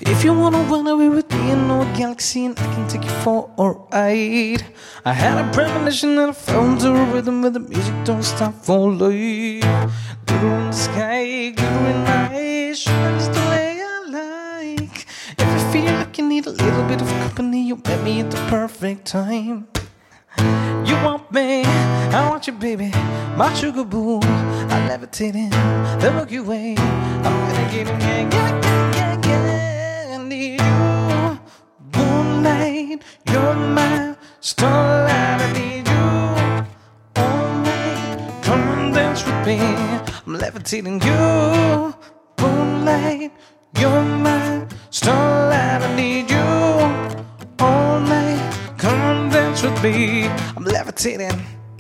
If you wanna run away with me in no galaxy, and I can take you for a ride. I had a premonition that I found a rhythm where the music don't stop for life. Glitter in the sky, glitter in my eyes, sure is the way I like. If you feel like you need a little bit of company, you met me at the perfect time. You want me, I want you, baby, my sugar boo. I'm levitating the Milky Way. I'm renegading, yeah. I need you, moonlight, you're my starlight. I need you all night. Come and dance with me. I'm levitating you, moonlight, you're my starlight. I need you all night. Come and dance with me. I'm levitating.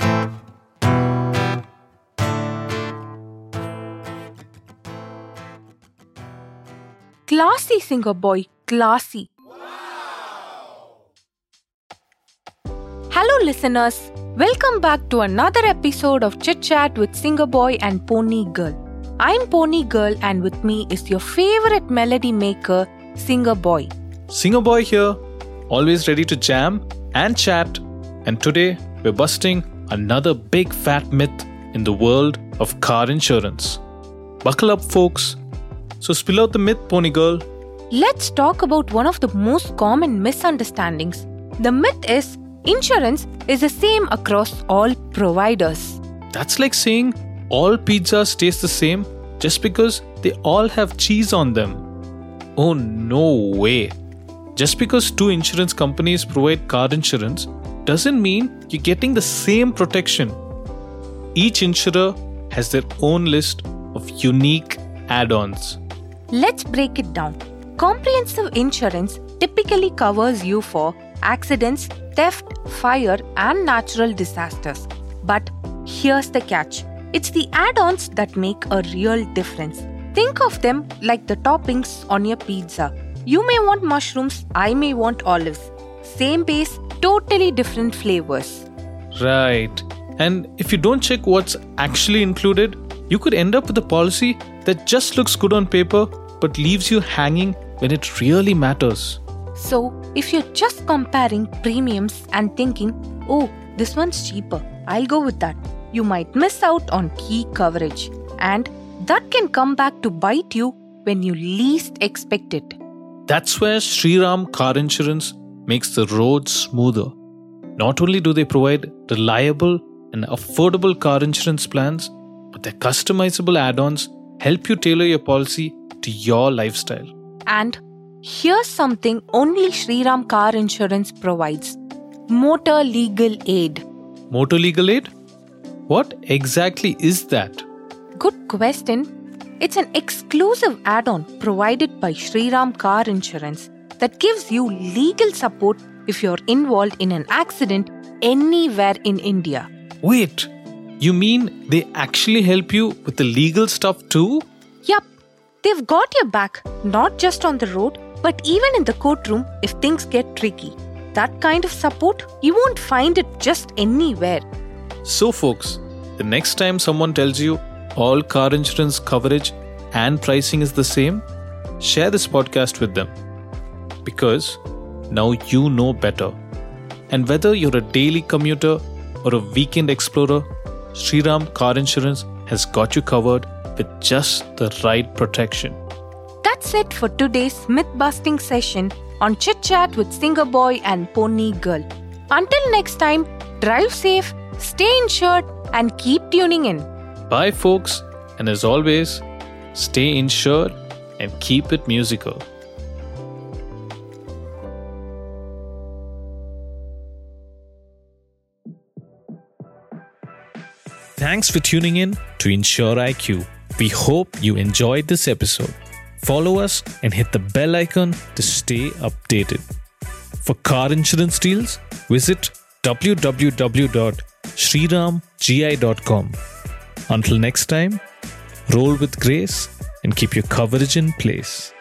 Classy singer boy, classy. Hello listeners, welcome back to another episode of Chit Chat with Singer Boy and Pony Girl. I'm Pony Girl and with me is your favorite melody maker, Singer Boy. Singer Boy here, always ready to jam and chat. And today we're busting another big fat myth in the world of car insurance. Buckle up folks. So spill out the myth, Pony Girl. Let's talk about one of the most common misunderstandings. The myth is insurance is the same across all providers. That's like saying all pizzas taste the same just because they all have cheese on them. Oh no way. Just because two insurance companies provide car insurance doesn't mean you're getting the same protection. Each insurer has their own list of unique add-ons. Let's break it down. Comprehensive insurance typically covers you for accidents, theft, fire, and natural disasters. But here's the catch. It's the add-ons that make a real difference. Think of them like the toppings on your pizza. You may want mushrooms, I may want olives. Same base, totally different flavors. Right. And if you don't check what's actually included, you could end up with a policy that just looks good on paper but leaves you hanging when it really matters. So, if you're just comparing premiums and thinking, oh, this one's cheaper, I'll go with that, you might miss out on key coverage. And that can come back to bite you when you least expect it. That's where Shriram Car Insurance makes the roads smoother. Not only do they provide reliable and affordable car insurance plans, but their customizable add-ons help you tailor your policy to your lifestyle. And here's something only Shriram Car Insurance provides. Motor Legal Aid. Motor Legal Aid? What exactly is that? Good question. It's an exclusive add-on provided by Shriram Car Insurance that gives you legal support if you're involved in an accident anywhere in India. Wait, you mean they actually help you with the legal stuff too? Yup, they've got your back, not just on the road, but even in the courtroom if things get tricky. That kind of support, you won't find it just anywhere. So folks, the next time someone tells you all car insurance coverage and pricing is the same, share this podcast with them. Because now you know better. And whether you're a daily commuter or a weekend explorer, Shriram Car Insurance has got you covered with just the right protection. That's it for today's myth-busting session on Chit Chat with Singer Boy and Pony Girl. Until next time, drive safe, stay insured, and keep tuning in. Bye folks, and as always, stay insured and keep it musical. Thanks for tuning in to Insure IQ. We hope you enjoyed this episode. Follow us and hit the bell icon to stay updated. For car insurance deals, visit www.shriramgi.com. Until next time, roll with grace and keep your coverage in place.